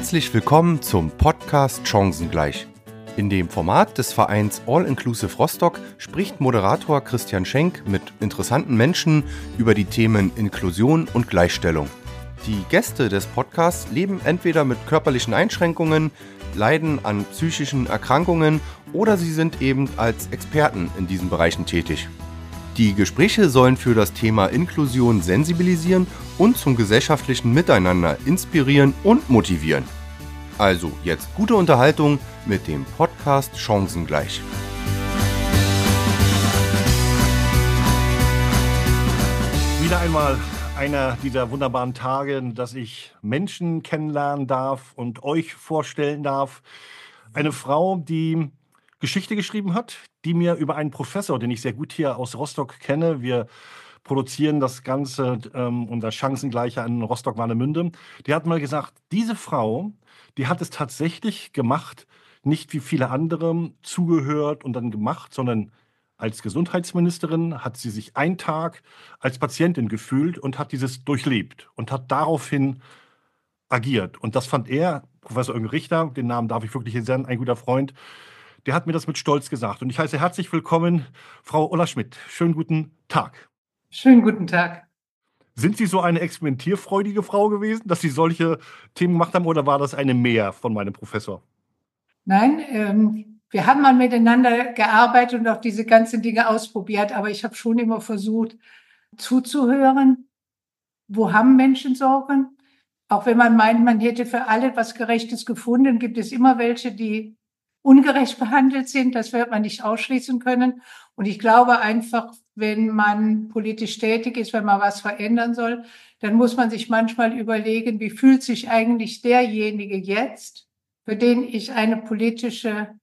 Herzlich willkommen zum Podcast Chancengleich. In dem Format des Vereins All Inclusive Rostock spricht Moderator Christian Schenk mit interessanten Menschen über die Themen Inklusion und Gleichstellung. Die Gäste des Podcasts leben entweder mit körperlichen Einschränkungen, leiden an psychischen Erkrankungen oder sie sind eben als Experten in diesen Bereichen tätig. Die Gespräche sollen für das Thema Inklusion sensibilisieren und zum gesellschaftlichen Miteinander inspirieren und motivieren. Also jetzt gute Unterhaltung mit dem Podcast Chancengleich. Wieder einmal einer dieser wunderbaren Tage, dass ich Menschen kennenlernen darf und euch vorstellen darf. Eine Frau, die Geschichte geschrieben hat, die mir über einen Professor, den ich sehr gut hier aus Rostock kenne, wir produzieren das Ganze unter Chancengleicher in Rostock-Warnemünde, der hat mal gesagt, diese Frau, die hat es tatsächlich gemacht, nicht wie viele andere zugehört und dann gemacht, sondern als Gesundheitsministerin hat sie sich einen Tag als Patientin gefühlt und hat dieses durchlebt und hat daraufhin agiert. Und das fand er, Professor Irgen Richter, den Namen darf ich wirklich hier sagen, ein guter Freund, der hat mir das mit Stolz gesagt. Und ich heiße herzlich willkommen, Frau Ulla Schmidt. Schönen guten Tag. Schönen guten Tag. Sind Sie so eine experimentierfreudige Frau gewesen, dass Sie solche Themen gemacht haben, oder war das eine Mehr von meinem Professor? Nein, wir haben mal miteinander gearbeitet und auch diese ganzen Dinge ausprobiert, aber ich habe schon immer versucht zuzuhören, wo haben Menschen Sorgen. Auch wenn man meint, man hätte für alle etwas Gerechtes gefunden, gibt es immer welche, die ungerecht behandelt sind. Das wird man nicht ausschließen können. Und ich glaube einfach, wenn man politisch tätig ist, wenn man was verändern soll, dann muss man sich manchmal überlegen, wie fühlt sich eigentlich derjenige jetzt, für den ich ein politisches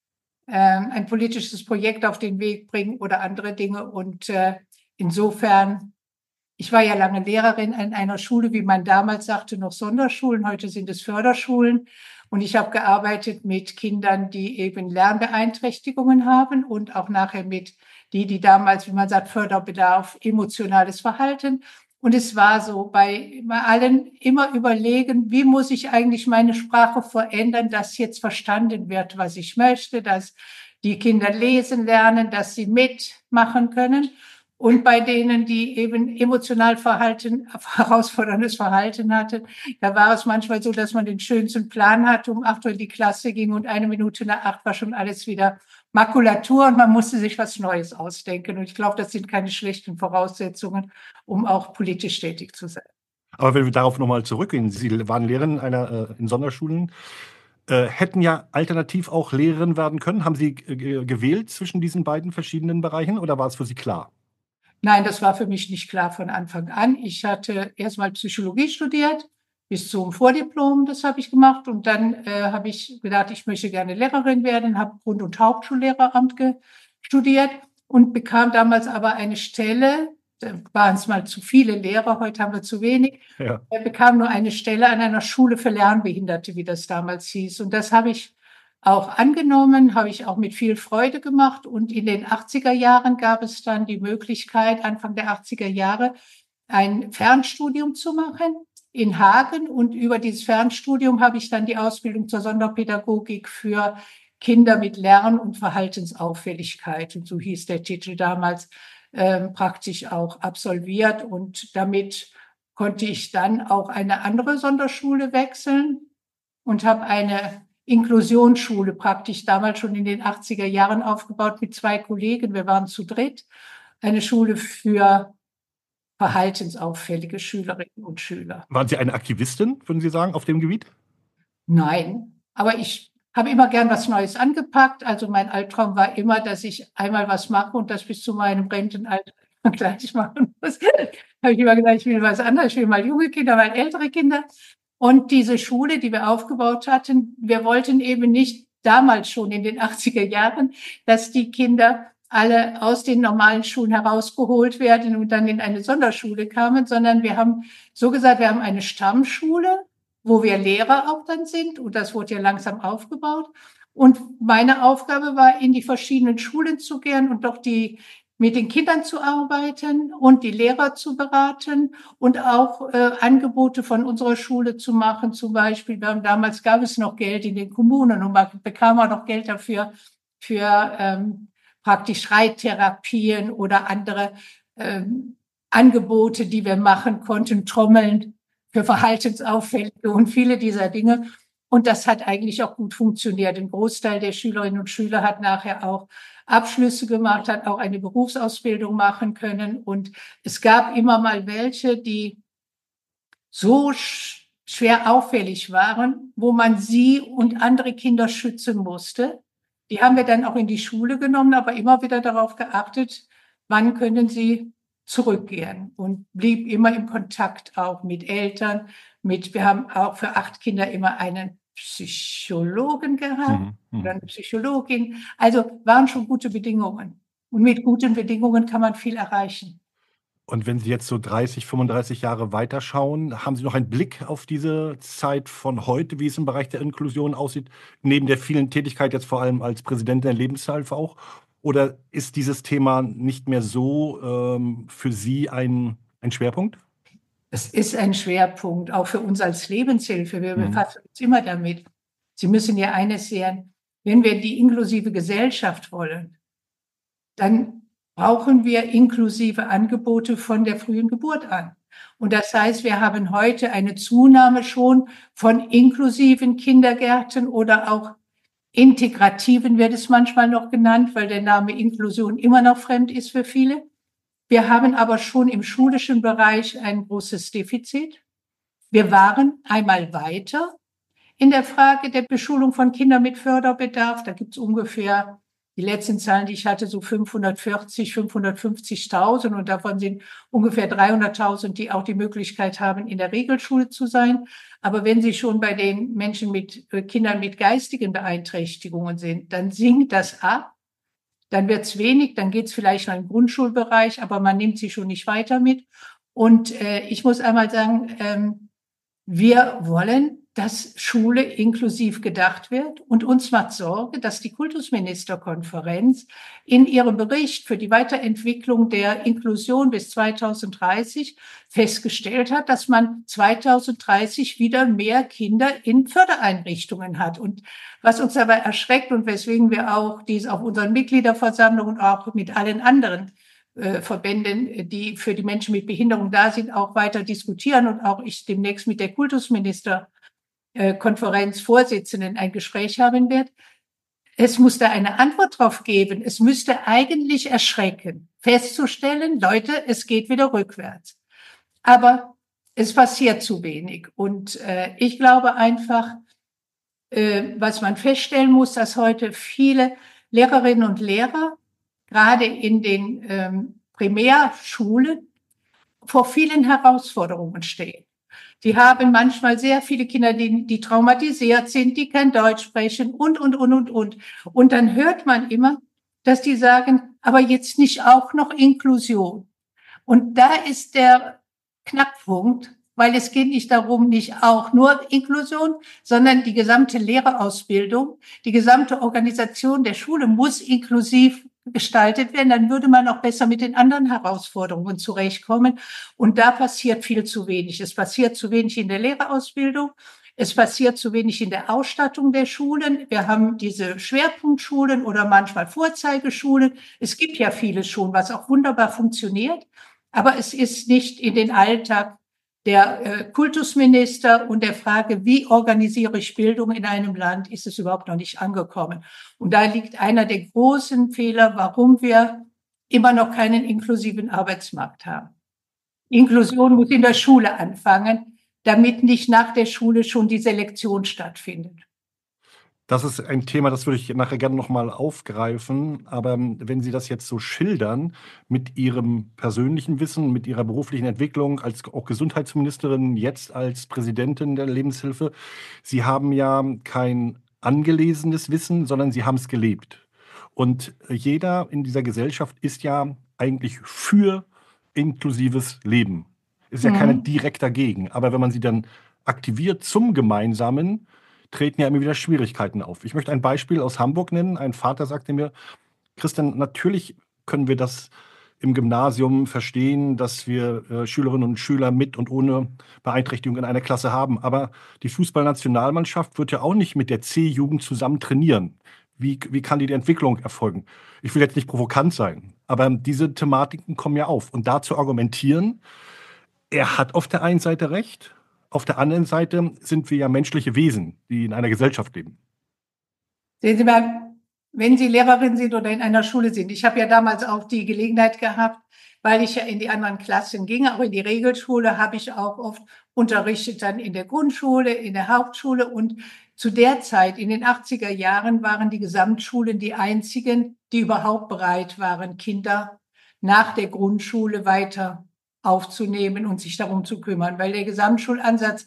Projekt auf den Weg bringe oder andere Dinge. Und insofern, ich war ja lange Lehrerin an einer Schule, wie man damals sagte, noch Sonderschulen. Heute sind es Förderschulen. Und ich habe gearbeitet mit Kindern, die eben Lernbeeinträchtigungen haben und auch nachher mit die damals, wie man sagt, Förderbedarf, emotionales Verhalten. Und es war so bei allen immer überlegen, wie muss ich eigentlich meine Sprache verändern, dass jetzt verstanden wird, was ich möchte, dass die Kinder lesen lernen, dass sie mitmachen können. Und bei denen, die eben herausforderndes Verhalten hatten, da war es manchmal so, dass man den schönsten Plan hatte, um 8 Uhr in die Klasse ging und 1 Minute nach 8 war schon alles wieder Makulatur und man musste sich was Neues ausdenken. Und ich glaube, das sind keine schlechten Voraussetzungen, um auch politisch tätig zu sein. Aber wenn wir darauf nochmal zurückgehen, Sie waren Lehrerin in Sonderschulen, hätten ja alternativ auch Lehrerin werden können. Haben Sie gewählt zwischen diesen beiden verschiedenen Bereichen oder war es für Sie klar? Nein, das war für mich nicht klar von Anfang an. Ich hatte erstmal Psychologie studiert, bis zum Vordiplom, das habe ich gemacht. Und dann habe ich gedacht, ich möchte gerne Lehrerin werden, habe Grund- und Hauptschullehramt studiert und bekam damals aber eine Stelle, da waren es mal zu viele Lehrer, heute haben wir zu wenig, Ja. bekam nur eine Stelle an einer Schule für Lernbehinderte, wie das damals hieß. Und das habe ich auch angenommen, habe ich auch mit viel Freude gemacht. Und in den 80er Jahren gab es dann die Möglichkeit, Anfang der 80er Jahre, ein Fernstudium zu machen in Hagen. Und über dieses Fernstudium habe ich dann die Ausbildung zur Sonderpädagogik für Kinder mit Lern- und Verhaltensauffälligkeit, und so hieß der Titel damals, praktisch auch absolviert. Und damit konnte ich dann auch eine andere Sonderschule wechseln und habe eine Inklusionsschule praktisch damals schon in den 80er Jahren aufgebaut mit 2 Kollegen. Wir waren zu dritt. Eine Schule für verhaltensauffällige Schülerinnen und Schüler. Waren Sie eine Aktivistin, würden Sie sagen, auf dem Gebiet? Nein, aber ich habe immer gern was Neues angepackt. Also mein Albtraum war immer, dass ich einmal was mache und das bis zu meinem Rentenalter gleich machen muss. Habe ich immer gedacht, ich will was anderes. Ich will mal junge Kinder, mal ältere Kinder. Und diese Schule, die wir aufgebaut hatten, wir wollten eben nicht damals schon in den 80er Jahren, dass die Kinder alle aus den normalen Schulen herausgeholt werden und dann in eine Sonderschule kamen, sondern wir haben so gesagt, wir haben eine Stammschule, wo wir Lehrer auch dann sind, und das wurde ja langsam aufgebaut. Und meine Aufgabe war, in die verschiedenen Schulen zu gehen und doch die mit den Kindern zu arbeiten und die Lehrer zu beraten und auch Angebote von unserer Schule zu machen. Zum Beispiel, damals gab es noch Geld in den Kommunen und man bekam auch noch Geld dafür für praktisch Reittherapien oder andere Angebote, die wir machen konnten, Trommeln für Verhaltensauffällige und viele dieser Dinge. Und das hat eigentlich auch gut funktioniert. Ein Großteil der Schülerinnen und Schüler hat nachher auch Abschlüsse gemacht, hat auch eine Berufsausbildung machen können. Und es gab immer mal welche, die so schwer auffällig waren, wo man sie und andere Kinder schützen musste. Die haben wir dann auch in die Schule genommen, aber immer wieder darauf geachtet, wann können sie zurückgehen, und blieb immer im Kontakt auch mit Eltern. Wir haben auch für 8 Kinder immer einen Psychologen gehabt oder eine Psychologin. Also waren schon gute Bedingungen. Und mit guten Bedingungen kann man viel erreichen. Und wenn Sie jetzt so 30, 35 Jahre weiterschauen, haben Sie noch einen Blick auf diese Zeit von heute, wie es im Bereich der Inklusion aussieht, neben der vielen Tätigkeit jetzt vor allem als Präsident der Lebenshilfe auch? Oder ist dieses Thema nicht mehr so für Sie ein Schwerpunkt? Es ist ein Schwerpunkt, auch für uns als Lebenshilfe. Wir befassen uns immer damit. Sie müssen ja eines sehen, wenn wir die inklusive Gesellschaft wollen, dann brauchen wir inklusive Angebote von der frühen Geburt an. Und das heißt, wir haben heute eine Zunahme schon von inklusiven Kindergärten oder auch integrativen, wird es manchmal noch genannt, weil der Name Inklusion immer noch fremd ist für viele. Wir haben aber schon im schulischen Bereich ein großes Defizit. Wir waren einmal weiter in der Frage der Beschulung von Kindern mit Förderbedarf. Da gibt es ungefähr, die letzten Zahlen, die ich hatte, so 540, 550.000, und davon sind ungefähr 300.000, die auch die Möglichkeit haben, in der Regelschule zu sein. Aber wenn Sie schon bei den Menschen Kindern mit geistigen Beeinträchtigungen sind, dann sinkt das ab. Dann wird es wenig, dann geht es vielleicht noch im Grundschulbereich, aber man nimmt sie schon nicht weiter mit. Und ich muss einmal sagen, wir wollen, dass Schule inklusiv gedacht wird, und uns macht Sorge, dass die Kultusministerkonferenz in ihrem Bericht für die Weiterentwicklung der Inklusion bis 2030 festgestellt hat, dass man 2030 wieder mehr Kinder in Fördereinrichtungen hat. Und was uns dabei erschreckt und weswegen wir auch dies auf unseren Mitgliederversammlungen und auch mit allen anderen Verbänden, die für die Menschen mit Behinderung da sind, auch weiter diskutieren, und auch ich demnächst mit der Kultusministerkonferenzvorsitzenden ein Gespräch haben werde. Es muss da eine Antwort drauf geben. Es müsste eigentlich erschrecken, festzustellen, Leute, es geht wieder rückwärts. Aber es passiert zu wenig. Und ich glaube einfach, was man feststellen muss, dass heute viele Lehrerinnen und Lehrer gerade in den Primärschulen vor vielen Herausforderungen stehen. Die haben manchmal sehr viele Kinder, die traumatisiert sind, die kein Deutsch sprechen und. Und dann hört man immer, dass die sagen, aber jetzt nicht auch noch Inklusion. Und da ist der Knackpunkt, weil es geht nicht darum, nicht auch nur Inklusion, sondern die gesamte Lehrerausbildung, die gesamte Organisation der Schule muss inklusiv gestaltet werden. Dann würde man auch besser mit den anderen Herausforderungen zurechtkommen. Und da passiert viel zu wenig. Es passiert zu wenig in der Lehrerausbildung. Es passiert zu wenig in der Ausstattung der Schulen. Wir haben diese Schwerpunktschulen oder manchmal Vorzeigeschulen. Es gibt ja vieles schon, was auch wunderbar funktioniert. Aber es ist nicht in den Alltag der Kultusminister und der Frage, wie organisiere ich Bildung in einem Land, ist es überhaupt noch nicht angekommen. Und da liegt einer der großen Fehler, warum wir immer noch keinen inklusiven Arbeitsmarkt haben. Inklusion muss in der Schule anfangen, damit nicht nach der Schule schon die Selektion stattfindet. Das ist ein Thema, das würde ich nachher gerne noch mal aufgreifen. Aber wenn Sie das jetzt so schildern, mit Ihrem persönlichen Wissen, mit Ihrer beruflichen Entwicklung, als auch Gesundheitsministerin, jetzt als Präsidentin der Lebenshilfe, Sie haben ja kein angelesenes Wissen, sondern Sie haben es gelebt. Und jeder in dieser Gesellschaft ist ja eigentlich für inklusives Leben. Ist ja keiner direkt dagegen. Aber wenn man sie dann aktiviert zum Gemeinsamen, treten ja immer wieder Schwierigkeiten auf. Ich möchte ein Beispiel aus Hamburg nennen. Ein Vater sagte mir, Christian, natürlich können wir das im Gymnasium verstehen, dass wir Schülerinnen und Schüler mit und ohne Beeinträchtigung in einer Klasse haben. Aber die Fußballnationalmannschaft wird ja auch nicht mit der C-Jugend zusammen trainieren. Wie kann die Entwicklung erfolgen? Ich will jetzt nicht provokant sein, aber diese Thematiken kommen ja auf. Und da zu argumentieren, er hat auf der einen Seite recht, auf der anderen Seite sind wir ja menschliche Wesen, die in einer Gesellschaft leben. Sehen Sie mal, wenn Sie Lehrerin sind oder in einer Schule sind. Ich habe ja damals auch die Gelegenheit gehabt, weil ich ja in die anderen Klassen ging, auch in die Regelschule, habe ich auch oft unterrichtet, dann in der Grundschule, in der Hauptschule. Und zu der Zeit, in den 80er Jahren, waren die Gesamtschulen die einzigen, die überhaupt bereit waren, Kinder nach der Grundschule weiter aufzunehmen und sich darum zu kümmern, weil der Gesamtschule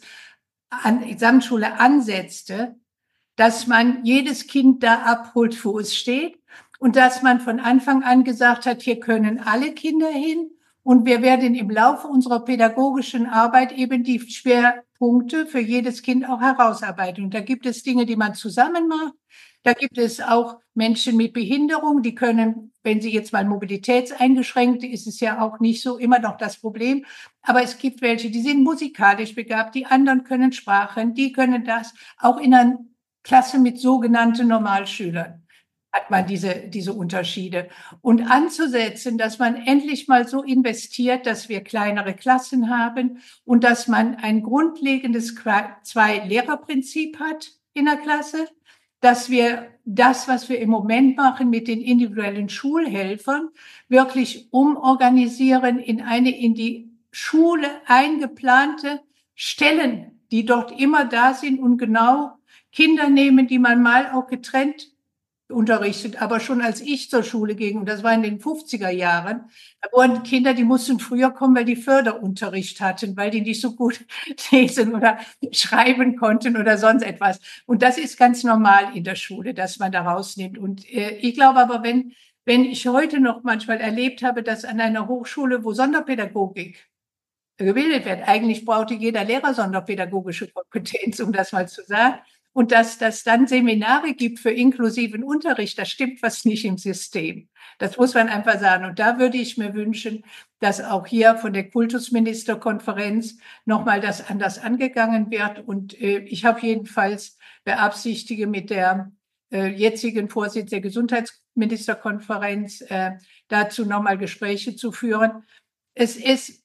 ansetzte, dass man jedes Kind da abholt, wo es steht und dass man von Anfang an gesagt hat, hier können alle Kinder hin und wir werden im Laufe unserer pädagogischen Arbeit eben die Schwerpunkte für jedes Kind auch herausarbeiten. Und da gibt es Dinge, die man zusammen macht. Da gibt es auch Menschen mit Behinderung, die können, wenn sie jetzt mal mobilitätseingeschränkt, ist es ja auch nicht so immer noch das Problem. Aber es gibt welche, die sind musikalisch begabt, die anderen können Sprachen, die können das. Auch in einer Klasse mit sogenannten Normalschülern hat man diese Unterschiede. Und anzusetzen, dass man endlich mal so investiert, dass wir kleinere Klassen haben und dass man ein grundlegendes Zwei-Lehrer-Prinzip hat in der Klasse, dass wir das, was wir im Moment machen mit den individuellen Schulhelfern, wirklich umorganisieren in die Schule eingeplante Stellen, die dort immer da sind und genau Kinder nehmen, die man mal auch getrennt unterrichtet. Aber schon als ich zur Schule ging, und das war in den 50er Jahren, da wurden Kinder, die mussten früher kommen, weil die Förderunterricht hatten, weil die nicht so gut lesen oder schreiben konnten oder sonst etwas. Und das ist ganz normal in der Schule, dass man da rausnimmt. Und ich glaube aber, wenn ich heute noch manchmal erlebt habe, dass an einer Hochschule, wo Sonderpädagogik gebildet wird, eigentlich brauchte jeder Lehrer sonderpädagogische Kompetenz, um das mal zu sagen. Und dass das dann Seminare gibt für inklusiven Unterricht, da stimmt was nicht im System. Das muss man einfach sagen. Und da würde ich mir wünschen, dass auch hier von der Kultusministerkonferenz nochmal das anders angegangen wird. Und ich habe jedenfalls beabsichtige mit der jetzigen Vorsitz der Gesundheitsministerkonferenz dazu nochmal Gespräche zu führen. Es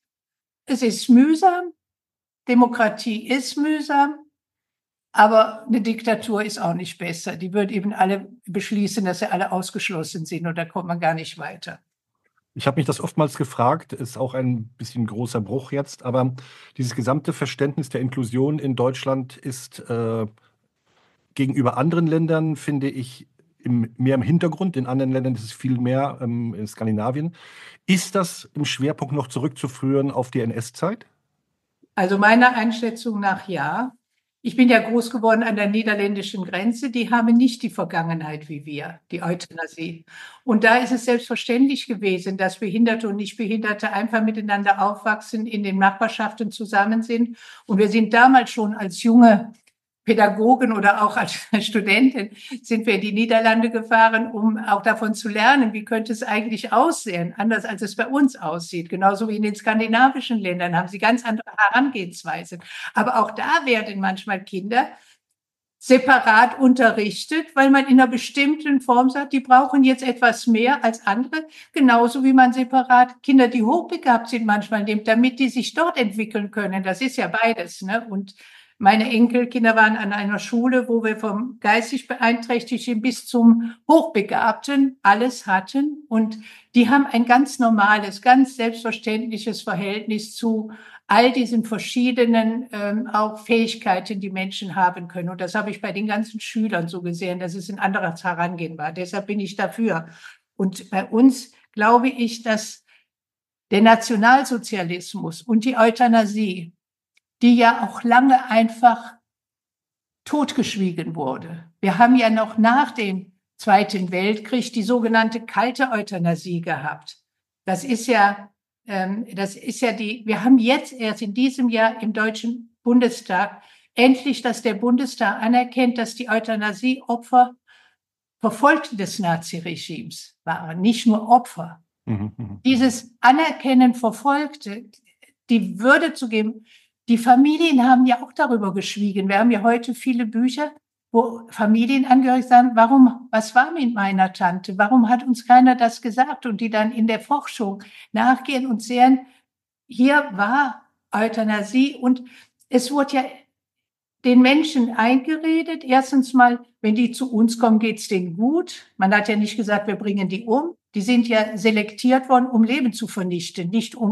ist mühsam. Demokratie ist mühsam. Aber eine Diktatur ist auch nicht besser. Die wird eben alle beschließen, dass sie alle ausgeschlossen sind und da kommt man gar nicht weiter. Ich habe mich das oftmals gefragt, ist auch ein bisschen großer Bruch jetzt, aber dieses gesamte Verständnis der Inklusion in Deutschland ist gegenüber anderen Ländern, finde ich, mehr im Hintergrund. In anderen Ländern ist es viel mehr in Skandinavien. Ist das im Schwerpunkt noch zurückzuführen auf die NS-Zeit? Also meiner Einschätzung nach ja. Ich bin ja groß geworden an der niederländischen Grenze. Die haben nicht die Vergangenheit wie wir, die Euthanasie. Und da ist es selbstverständlich gewesen, dass Behinderte und Nichtbehinderte einfach miteinander aufwachsen, in den Nachbarschaften zusammen sind. Und wir sind damals schon als junge Pädagogen oder auch als Studentin sind wir in die Niederlande gefahren, um auch davon zu lernen, wie könnte es eigentlich aussehen, anders als es bei uns aussieht. Genauso wie in den skandinavischen Ländern haben sie ganz andere Herangehensweisen. Aber auch da werden manchmal Kinder separat unterrichtet, weil man in einer bestimmten Form sagt, die brauchen jetzt etwas mehr als andere. Genauso wie man separat Kinder, die hochbegabt sind, manchmal nimmt, damit die sich dort entwickeln können. Das ist ja beides, ne? Und meine Enkelkinder waren an einer Schule, wo wir vom geistig Beeinträchtigten bis zum Hochbegabten alles hatten. Und die haben ein ganz normales, ganz selbstverständliches Verhältnis zu all diesen verschiedenen auch Fähigkeiten, die Menschen haben können. Und das habe ich bei den ganzen Schülern so gesehen, dass es ein anderes Herangehen war. Deshalb bin ich dafür. Und bei uns glaube ich, dass der Nationalsozialismus und die Euthanasie, die ja auch lange einfach totgeschwiegen wurde. Wir haben ja noch nach dem Zweiten Weltkrieg die sogenannte kalte Euthanasie gehabt. Wir haben jetzt erst in diesem Jahr im Deutschen Bundestag endlich, dass der Bundestag anerkennt, dass die Euthanasie Opfer Verfolgte des Naziregimes waren, nicht nur Opfer. Dieses Anerkennen Verfolgte, die Würde zu geben. Die Familien haben ja auch darüber geschwiegen. Wir haben ja heute viele Bücher, wo Familienangehörige sagen, was war mit meiner Tante? Warum hat uns keiner das gesagt? Und die dann in der Forschung nachgehen und sehen, hier war Euthanasie und es wurde ja den Menschen eingeredet. Erstens mal, wenn die zu uns kommen, geht's denen gut. Man hat ja nicht gesagt, wir bringen die um. Die sind ja selektiert worden, um Leben zu vernichten, nicht um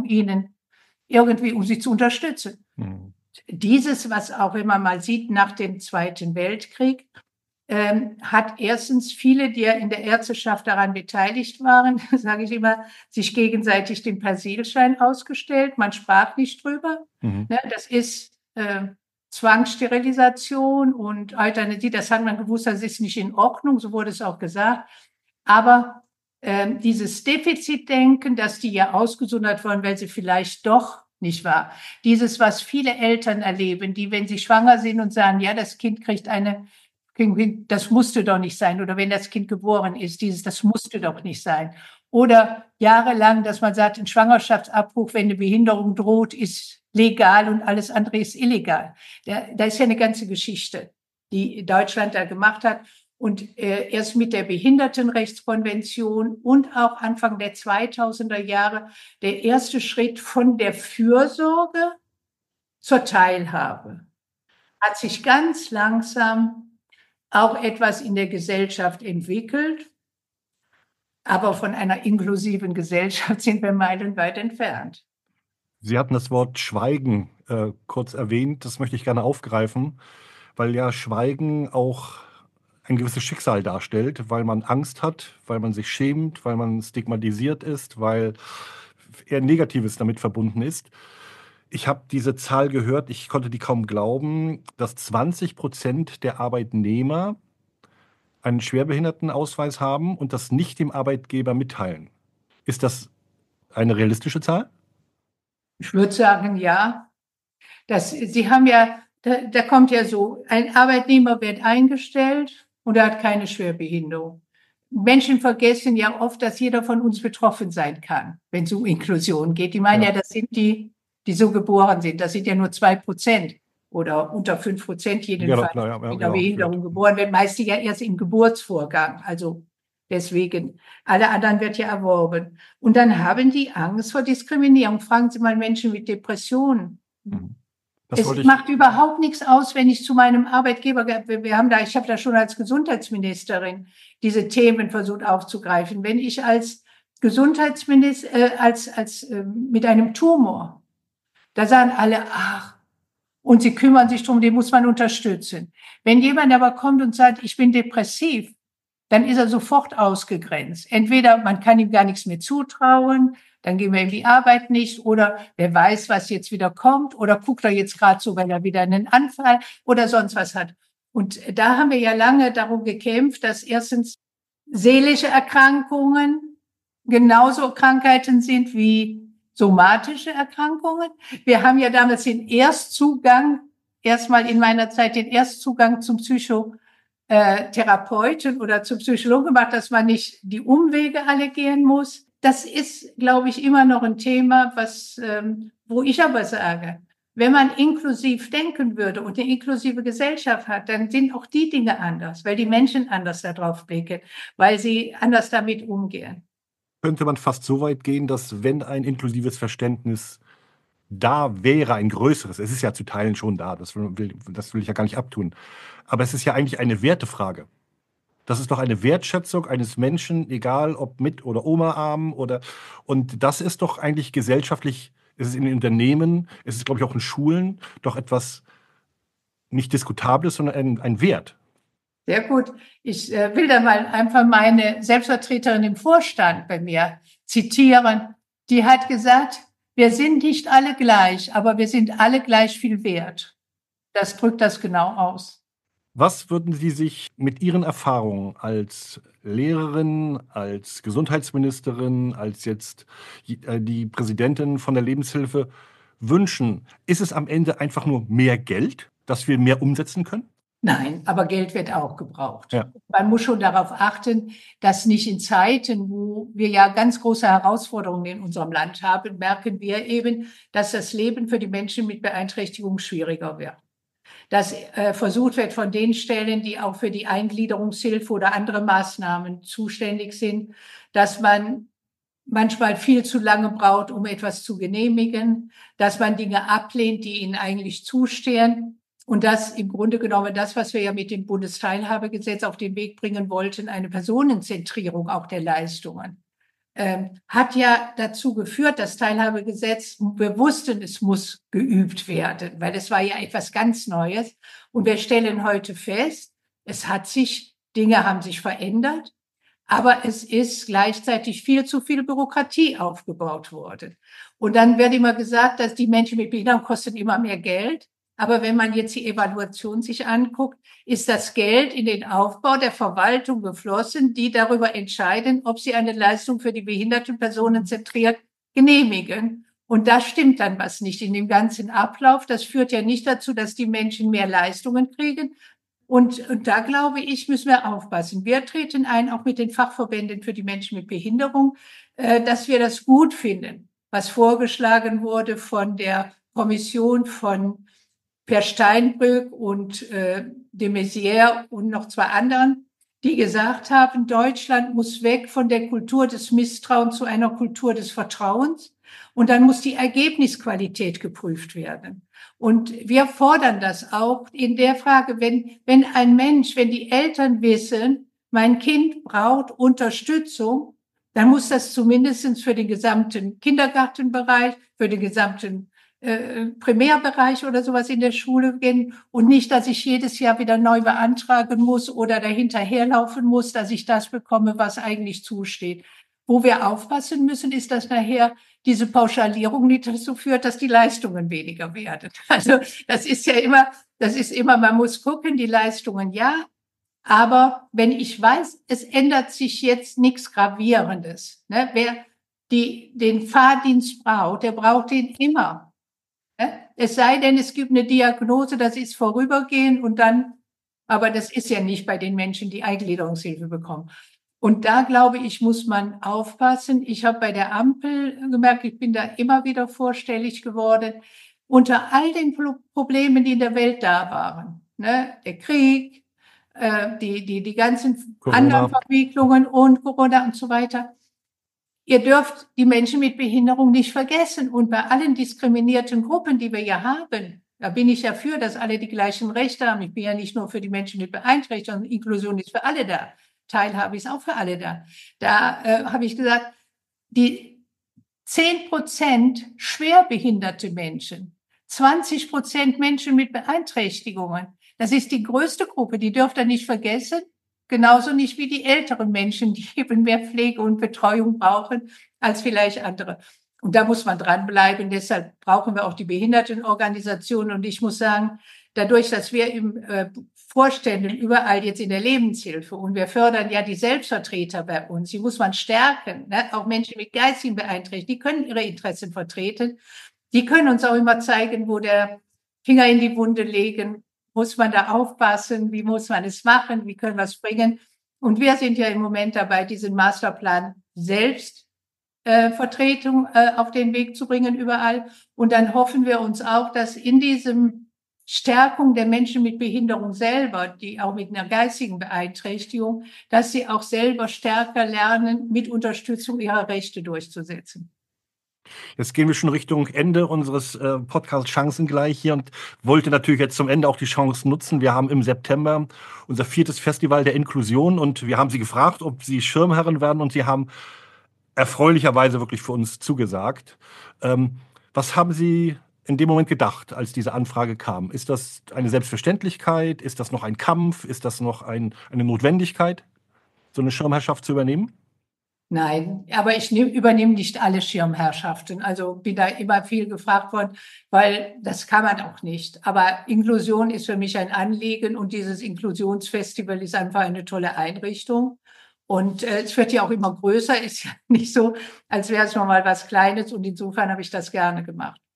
sie zu unterstützen. Dieses, was auch, wenn man mal sieht, nach dem Zweiten Weltkrieg, hat erstens viele, die ja in der Ärzteschaft daran beteiligt waren, sage ich immer, sich gegenseitig den Persilschein ausgestellt. Man sprach nicht drüber. Ne, das ist Zwangssterilisation und Euthanasie. Das hat man gewusst, das ist nicht in Ordnung. So wurde es auch gesagt. Aber dieses Defizitdenken, dass die ja ausgesondert wurden, weil sie vielleicht doch nicht wahr. Dieses, was viele Eltern erleben, die, wenn sie schwanger sind und sagen, ja, das Kind kriegt das musste doch nicht sein. Oder wenn das Kind geboren ist, das musste doch nicht sein. Oder jahrelang, dass man sagt, ein Schwangerschaftsabbruch, wenn eine Behinderung droht, ist legal und alles andere ist illegal. Da ist ja eine ganze Geschichte, die Deutschland da gemacht hat. Und erst mit der Behindertenrechtskonvention und auch Anfang der 2000er Jahre der erste Schritt von der Fürsorge zur Teilhabe. Hat sich ganz langsam auch etwas in der Gesellschaft entwickelt. Aber von einer inklusiven Gesellschaft sind wir meilenweit entfernt. Sie hatten das Wort Schweigen kurz erwähnt. Das möchte ich gerne aufgreifen, weil ja Schweigen auch ein gewisses Schicksal darstellt, weil man Angst hat, weil man sich schämt, weil man stigmatisiert ist, weil eher Negatives damit verbunden ist. Ich habe diese Zahl gehört, ich konnte die kaum glauben, dass 20% der Arbeitnehmer einen Schwerbehindertenausweis haben und das nicht dem Arbeitgeber mitteilen. Ist das eine realistische Zahl? Ich würde sagen, ja. Sie haben ja, da kommt ja so, ein Arbeitnehmer wird eingestellt und er hat keine Schwerbehinderung. Menschen vergessen ja oft, dass jeder von uns betroffen sein kann, wenn es um Inklusion geht. Die meinen ja, das sind die so geboren sind. Das sind ja nur 2% oder unter 5% jedenfalls mit einer Behinderung geboren werden. Meist ja erst im Geburtsvorgang. Also deswegen, alle anderen wird ja erworben. Und dann haben die Angst vor Diskriminierung. Fragen Sie mal Menschen mit Depressionen. Es macht überhaupt nichts aus, wenn ich zu meinem Arbeitgeber, ich habe da schon als Gesundheitsministerin diese Themen versucht aufzugreifen. Wenn ich als Gesundheitsminister, mit einem Tumor, da sagen alle, und sie kümmern sich drum, den muss man unterstützen. Wenn jemand aber kommt und sagt, ich bin depressiv, dann ist er sofort ausgegrenzt. Entweder man kann ihm gar nichts mehr zutrauen, dann gehen wir ihm die Arbeit nicht, oder wer weiß, was jetzt wieder kommt, oder guckt er jetzt gerade so, weil er wieder einen Anfall oder sonst was hat. Und da haben wir ja lange darum gekämpft, dass erstens seelische Erkrankungen genauso Krankheiten sind wie somatische Erkrankungen. Wir haben ja damals erstmal in meiner Zeit den Erstzugang zum Psychotherapeuten oder zum Psychologen gemacht, dass man nicht die Umwege alle gehen muss. Das ist, glaube ich, immer noch ein Thema, wo ich aber sage, wenn man inklusiv denken würde und eine inklusive Gesellschaft hat, dann sind auch die Dinge anders, weil die Menschen anders darauf blicken, weil sie anders damit umgehen. Könnte man fast so weit gehen, dass wenn ein inklusives Verständnis da wäre, ein größeres, es ist ja zu Teilen schon da, das will ich ja gar nicht abtun, aber es ist ja eigentlich eine Wertefrage. Das ist doch eine Wertschätzung eines Menschen, egal ob mit oder ohne Arm und das ist doch eigentlich gesellschaftlich, es ist in den Unternehmen, es ist, glaube ich, auch in Schulen doch etwas nicht Diskutables, sondern ein Wert. Sehr gut. Ich will da mal einfach meine Selbstvertreterin im Vorstand bei mir zitieren. Die hat gesagt, wir sind nicht alle gleich, aber wir sind alle gleich viel wert. Das drückt das genau aus. Was würden Sie sich mit Ihren Erfahrungen als Lehrerin, als Gesundheitsministerin, als jetzt die Präsidentin von der Lebenshilfe wünschen? Ist es am Ende einfach nur mehr Geld, dass wir mehr umsetzen können? Nein, aber Geld wird auch gebraucht. Ja. Man muss schon darauf achten, dass nicht in Zeiten, wo wir ja ganz große Herausforderungen in unserem Land haben, merken wir eben, dass das Leben für die Menschen mit Beeinträchtigung schwieriger wird. Dass versucht wird von den Stellen, die auch für die Eingliederungshilfe oder andere Maßnahmen zuständig sind, dass man manchmal viel zu lange braucht, um etwas zu genehmigen, dass man Dinge ablehnt, die ihnen eigentlich zustehen. Und das im Grunde genommen das, was wir ja mit dem Bundesteilhabegesetz auf den Weg bringen wollten, eine Personenzentrierung auch der Leistungen, hat ja dazu geführt, das Teilhabegesetz, wir wussten, es muss geübt werden, weil es war ja etwas ganz Neues. Und wir stellen heute fest, Dinge haben sich verändert, aber es ist gleichzeitig viel zu viel Bürokratie aufgebaut worden. Und dann wird immer gesagt, dass die Menschen mit Behinderung kosten immer mehr Geld. Aber wenn man jetzt die Evaluation sich anguckt, ist das Geld in den Aufbau der Verwaltung geflossen, die darüber entscheiden, ob sie eine Leistung für die behinderten Personen zentriert genehmigen. Und da stimmt dann was nicht in dem ganzen Ablauf. Das führt ja nicht dazu, dass die Menschen mehr Leistungen kriegen. Und da glaube ich, müssen wir aufpassen. Wir treten ein, auch mit den Fachverbänden für die Menschen mit Behinderung, dass wir das gut finden, was vorgeschlagen wurde von der Kommission von Per Steinbrück und de Maizière und noch zwei anderen, die gesagt haben, Deutschland muss weg von der Kultur des Misstrauens zu einer Kultur des Vertrauens. Und dann muss die Ergebnisqualität geprüft werden. Und wir fordern das auch in der Frage, wenn die Eltern wissen, mein Kind braucht Unterstützung, dann muss das zumindest für den gesamten Kindergartenbereich, für den gesamten Primärbereich oder sowas in der Schule gehen und nicht, dass ich jedes Jahr wieder neu beantragen muss oder dahinterherlaufen muss, dass ich das bekomme, was eigentlich zusteht. Wo wir aufpassen müssen, ist, dass nachher diese Pauschalierung nicht dazu führt, dass die Leistungen weniger werden. Also das ist immer, man muss gucken, die Leistungen ja, aber wenn ich weiß, es ändert sich jetzt nichts Gravierendes, ne? Wer den Fahrdienst braucht, der braucht den immer. Es sei denn, es gibt eine Diagnose, das ist vorübergehend und dann, aber das ist ja nicht bei den Menschen, die Eingliederungshilfe bekommen. Und da, glaube ich, muss man aufpassen. Ich habe bei der Ampel gemerkt, ich bin da immer wieder vorstellig geworden, unter all den Problemen, die in der Welt da waren, ne? Der Krieg, die ganzen Corona. Anderen Verwicklungen und Corona und so weiter. Ihr dürft die Menschen mit Behinderung nicht vergessen. Und bei allen diskriminierten Gruppen, die wir ja haben, da bin ich ja für, dass alle die gleichen Rechte haben. Ich bin ja nicht nur für die Menschen mit Beeinträchtigung, Inklusion ist für alle da. Teilhabe ist auch für alle da. Da habe ich gesagt, die 10% schwerbehinderte Menschen, 20% Menschen mit Beeinträchtigungen, das ist die größte Gruppe, die dürft ihr nicht vergessen. Genauso nicht wie die älteren Menschen, die eben mehr Pflege und Betreuung brauchen als vielleicht andere. Und da muss man dranbleiben. Deshalb brauchen wir auch die Behindertenorganisationen. Und ich muss sagen, dadurch, dass wir im Vorständen überall jetzt in der Lebenshilfe und wir fördern ja die Selbstvertreter bei uns, die muss man stärken. Ne? Auch Menschen mit geistigen Beeinträchtigungen, die können ihre Interessen vertreten. Die können uns auch immer zeigen, wo der Finger in die Wunde legen. Muss man da aufpassen? Wie muss man es machen? Wie können wir es bringen? Und wir sind ja im Moment dabei, diesen Masterplan Selbstvertretung auf den Weg zu bringen überall. Und dann hoffen wir uns auch, dass in diesem Stärkung der Menschen mit Behinderung selber, die auch mit einer geistigen Beeinträchtigung, dass sie auch selber stärker lernen, mit Unterstützung ihrer Rechte durchzusetzen. Jetzt gehen wir schon Richtung Ende unseres Podcasts Chancengleich hier und wollte natürlich jetzt zum Ende auch die Chance nutzen. Wir haben im September unser 4. Festival der Inklusion und wir haben Sie gefragt, ob Sie Schirmherrin werden und Sie haben erfreulicherweise wirklich für uns zugesagt. Was haben Sie in dem Moment gedacht, als diese Anfrage kam? Ist das eine Selbstverständlichkeit? Ist das noch ein Kampf? Ist das noch eine Notwendigkeit, so eine Schirmherrschaft zu übernehmen? Nein, aber ich übernehme nicht alle Schirmherrschaften. Also bin da immer viel gefragt worden, weil das kann man auch nicht. Aber Inklusion ist für mich ein Anliegen und dieses Inklusionsfestival ist einfach eine tolle Einrichtung. Und es wird ja auch immer größer, ist ja nicht so, als wäre es noch mal was Kleines. Und insofern habe ich das gerne gemacht.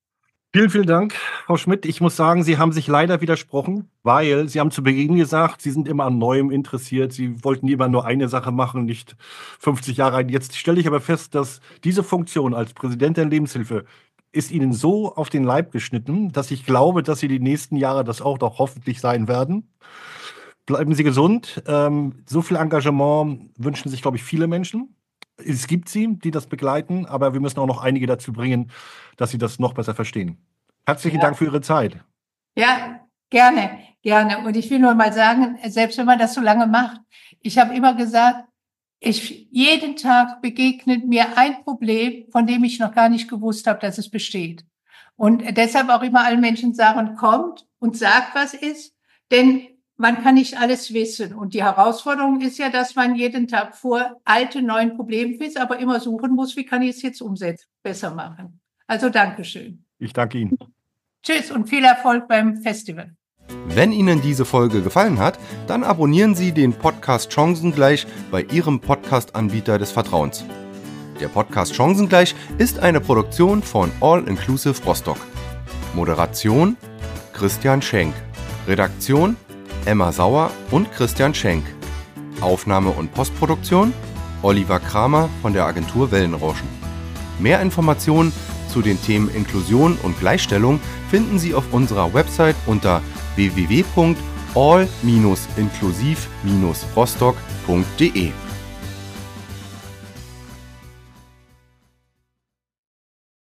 Vielen, vielen Dank, Frau Schmidt. Ich muss sagen, Sie haben sich leider widersprochen, weil Sie haben zu Beginn gesagt, Sie sind immer an Neuem interessiert. Sie wollten immer nur eine Sache machen, nicht 50 Jahre alt. Jetzt stelle ich aber fest, dass diese Funktion als Präsident der Lebenshilfe ist Ihnen so auf den Leib geschnitten, dass ich glaube, dass Sie die nächsten Jahre das auch doch hoffentlich sein werden. Bleiben Sie gesund. So viel Engagement wünschen sich, glaube ich, viele Menschen. Es gibt sie, die das begleiten, aber wir müssen auch noch einige dazu bringen, dass sie das noch besser verstehen. Herzlichen Dank für Ihre Zeit. Ja, gerne, gerne. Und ich will nur mal sagen, selbst wenn man das so lange macht, ich habe immer gesagt, jeden Tag begegnet mir ein Problem, von dem ich noch gar nicht gewusst habe, dass es besteht. Und deshalb auch immer allen Menschen sagen, kommt und sagt, was ist, denn man kann nicht alles wissen. Und die Herausforderung ist ja, dass man jeden Tag vor neuen Problemen ist, aber immer suchen muss, wie kann ich es jetzt umsetzen, besser machen. Also Dankeschön. Ich danke Ihnen. Tschüss und viel Erfolg beim Festival. Wenn Ihnen diese Folge gefallen hat, dann abonnieren Sie den Podcast Chancengleich bei Ihrem Podcast-Anbieter des Vertrauens. Der Podcast Chancengleich ist eine Produktion von All Inclusive Rostock. Moderation Christian Schenk. Redaktion Emma Sauer und Christian Schenk. Aufnahme und Postproduktion Oliver Kramer von der Agentur Wellenrauschen. Mehr Informationen zu den Themen Inklusion und Gleichstellung finden Sie auf unserer Website unter www.all-inklusiv-rostock.de.